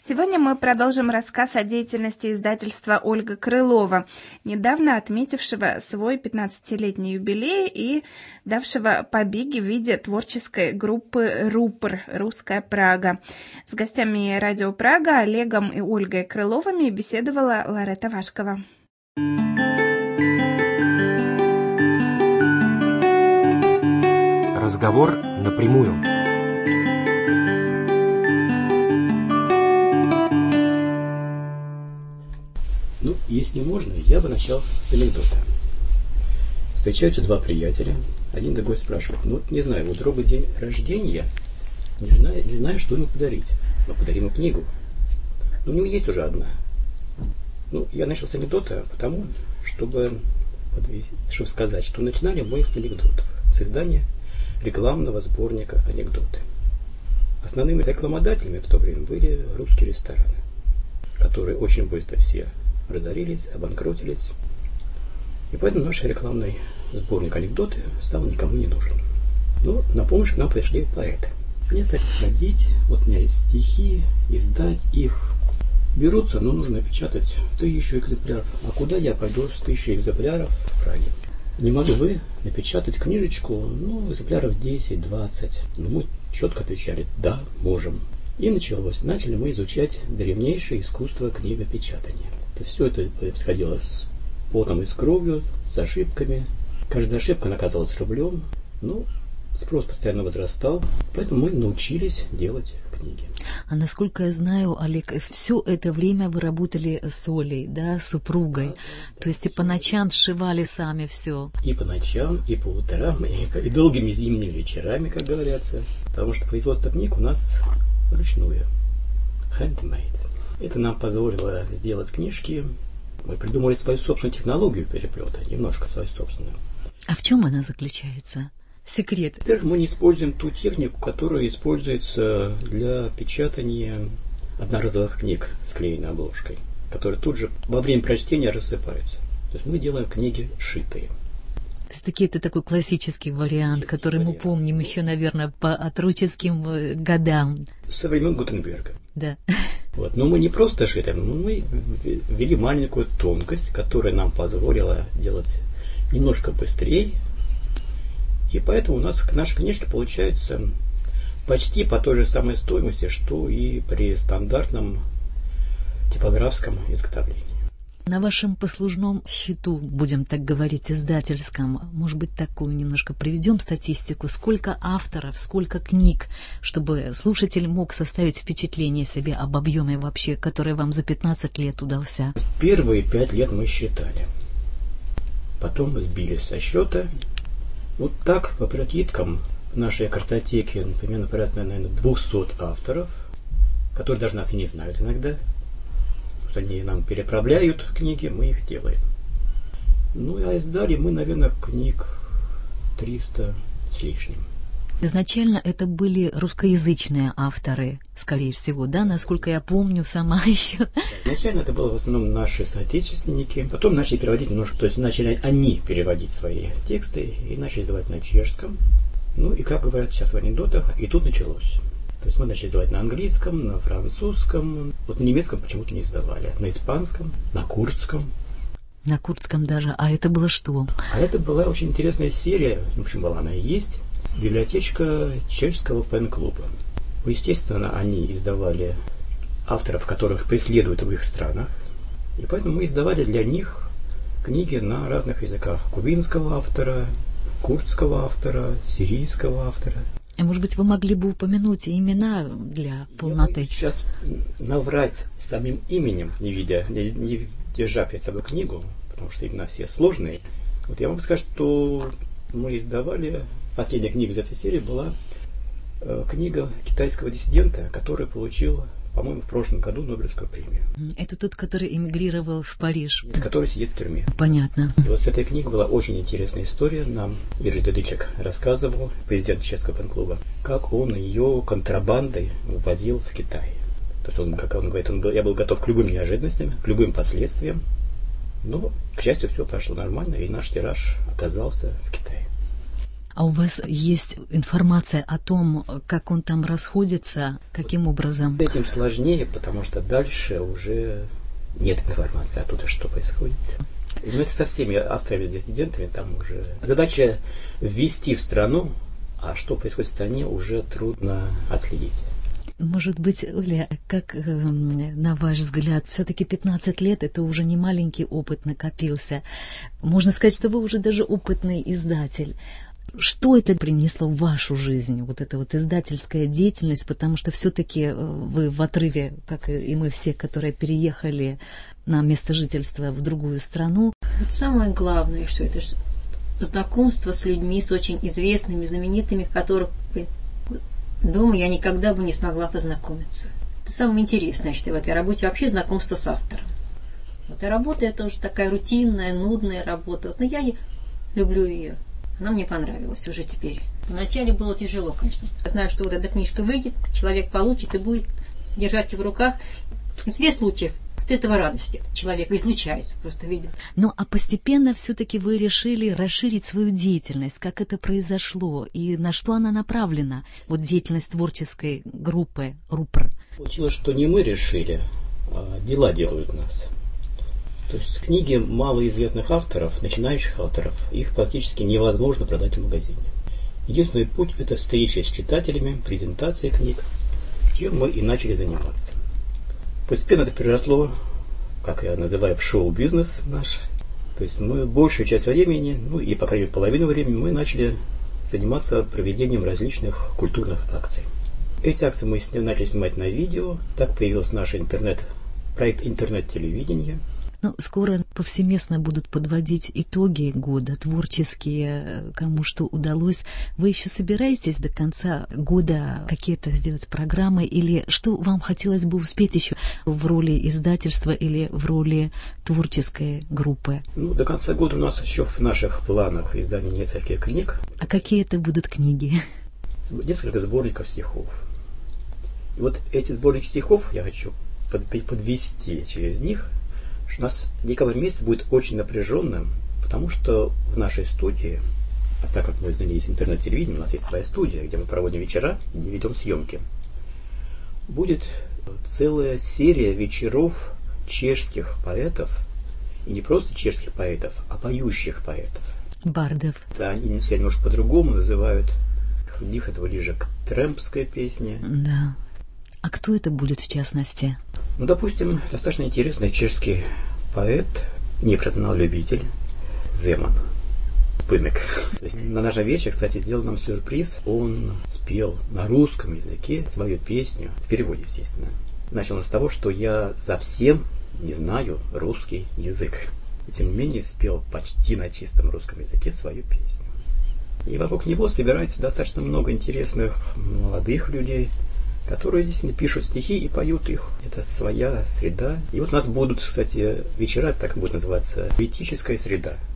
Сегодня мы продолжим рассказ о деятельности издательства «Ольга Крылова», недавно отметившего свой 15-летний юбилей и давшего побеги в виде творческой группы «РУПР» «Русская Прага». С гостями радио «Прага» Олегом и Ольгой Крыловыми беседовала Ларетта Вашкова. Разговор напрямую. Если можно, я бы начал с анекдота. Встречаются два приятеля. Один другой спрашивает: не знаю, у друга день рождения, не знаю, что ему подарить. Но подарим ему книгу. У него есть уже одна. Я начал с анекдота, потому, чтобы сказать, что начинали мы с анекдотов, с издания рекламного сборника «Анекдоты». Основными рекламодателями в то время были русские рестораны, которые очень быстро все разорились, обанкротились. И поэтому наш рекламный сборник «Анекдоты» стал никому не нужен. Но на помощь к нам пришли поэты. Они стали ходить, у меня есть стихи, издать их. Берутся, но нужно печатать 1000 экземпляров. А куда я пойду с 1000 экземпляров в Праге? Не могу вы напечатать книжечку, экземпляров 10-20. Мы четко отвечали: да, можем. И началось. Начали мы изучать древнейшее искусство книгопечатания. Все это происходило с потом и с кровью, с ошибками. Каждая ошибка наказывалась рублем. Спрос постоянно возрастал, поэтому мы научились делать книги. А насколько я знаю, Олег, все это время вы работали с Олей, да, с супругой. То есть и по ночам сшивали сами все. И по ночам, и по утрам, и долгими зимними вечерами, как говорится. Потому что производство книг у нас ручное. Handmade. Это нам позволило сделать книжки. Мы придумали свою собственную технологию переплета, немножко свою собственную. А в чем она заключается? Секрет. Во-первых, мы не используем ту технику, которая используется для печатания одноразовых книг с клееной обложкой, которые тут же во время прочтения рассыпаются. То есть мы делаем книги сшитые. Все-таки это такой классический вариант, который мы помним еще, наверное, по отроческим годам. Со времен Гутенберга. Да. Но мы не просто шили, мы ввели маленькую тонкость, которая нам позволила делать немножко быстрее. И поэтому у нас наши книжки получаются почти по той же самой стоимости, что и при стандартном типографском изготовлении. На вашем послужном счету, будем так говорить, издательском, может быть, такую немножко приведем статистику, сколько авторов, сколько книг, чтобы слушатель мог составить впечатление себе об объеме вообще, который вам за 15 лет удался? Первые 5 лет мы считали. Потом сбились со счета. Так, по прикидкам, в нашей картотеке примерно порядка, 200 авторов, которые даже нас и не знают иногда. Они нам переправляют книги, мы их делаем. А издали мы, наверное, книг 300 с лишним. Изначально это были русскоязычные авторы, скорее всего, да, насколько я помню, сама еще. Изначально это было в основном наши соотечественники. Потом начали переводить немножко, то есть начали они переводить свои тексты и начали издавать на чешском. И как говорят сейчас в анекдотах, и тут началось. То есть мы начали издавать на английском, на французском. На немецком почему-то не издавали. На испанском, на курдском. На курдском даже. А это было что? А это была очень интересная серия. В общем, была она и есть. Библиотечка чешского пен-клуба. Естественно, они издавали авторов, которых преследуют в их странах. И поэтому мы издавали для них книги на разных языках. Кубинского автора, курдского автора, сирийского автора. А может быть, вы могли бы упомянуть имена для полноты? Я сейчас наврать самим именем, не держа перед собой книгу, потому что имена все сложные. Я могу сказать, что мы издавали... Последняя книга из этой серии была книга китайского диссидента, который получил, по-моему, в прошлом году Нобелевскую премию. Это тот, который эмигрировал в Париж? Который сидит в тюрьме. Понятно. И с этой книгой была очень интересная история. Нам Иржи Дедычек рассказывал, президент чешского пен-клуба, как он ее контрабандой увозил в Китай. То есть как он говорит, я был готов к любым неожиданностям, к любым последствиям. Но, к счастью, все прошло нормально, и наш тираж оказался в Китае. А у вас есть информация о том, как он там расходится, каким образом? С этим сложнее, потому что дальше уже нет информации оттуда, что происходит. Но это со всеми авторами-диссидентами, там уже задача ввести в страну, а что происходит в стране, уже трудно отследить. Может быть, Оля, как на ваш взгляд, все-таки 15 лет это уже не маленький опыт накопился. Можно сказать, что вы уже даже опытный издатель. Что это принесло в вашу жизнь, вот эта вот издательская деятельность, потому что все-таки вы в отрыве, как и мы все, которые переехали на место жительства в другую страну. Вот самое главное, что это знакомство с людьми, с очень известными, знаменитыми, которых дома я никогда бы не смогла познакомиться. Это самое интересное, что в этой работе вообще знакомство с автором. Эта работа, это уже такая рутинная, нудная работа. Но я люблю ее. Она мне понравилась уже теперь. Вначале было тяжело, конечно. Я знаю, что вот эта книжка выйдет, человек получит и будет держать ее в руках. В большинстве случаев от этого радости человек излучается, просто видит. Ну, а постепенно все-таки вы решили расширить свою деятельность. Как это произошло и на что она направлена? Вот деятельность творческой группы РУПР. Получилось, что не мы решили, а дела делают нас. То есть книги малоизвестных авторов, начинающих авторов, их практически невозможно продать в магазине. Единственный путь – это встреча с читателями, презентация книг, чем мы и начали заниматься. Постепенно это переросло, как я называю, в шоу-бизнес наш. То есть мы большую часть времени, ну и по крайней мере половину времени, мы начали заниматься проведением различных культурных акций. Эти акции мы начали снимать на видео, так появился наш проект интернет-телевидения. Ну, скоро повсеместно будут подводить итоги года, творческие, кому что удалось. Вы еще собираетесь до конца года какие-то сделать программы? Или что вам хотелось бы успеть еще в роли издательства или в роли творческой группы? Ну, до конца года у нас еще в наших планах издание нескольких книг. А какие это будут книги? Несколько сборников стихов. И вот эти сборники стихов я хочу подвести через них. У нас декабрь месяц будет очень напряженным, потому что в нашей студии, а так как мы занялись интернет-телевидением, у нас есть своя студия, где мы проводим вечера и ведем съемки, будет целая серия вечеров чешских поэтов, и не просто чешских поэтов, а поющих поэтов. Бардов. Да, они себя немножко по-другому называют. У них это ближе к трэмпской песне. Да. А кто это будет в частности? Ну, допустим, достаточно интересный чешский поэт, непрофессионал-любитель Земан Пымек. То есть на нашем вечере, кстати, сделал нам сюрприз. Он спел на русском языке свою песню, в переводе, естественно. Начал он с того, что я совсем не знаю русский язык. И тем не менее спел почти на чистом русском языке свою песню. И вокруг него собирается достаточно много интересных молодых людей, которые действительно пишут стихи и поют их. Это своя среда. И вот у нас будут, кстати, вечера, так будет называться, поэтическая среда.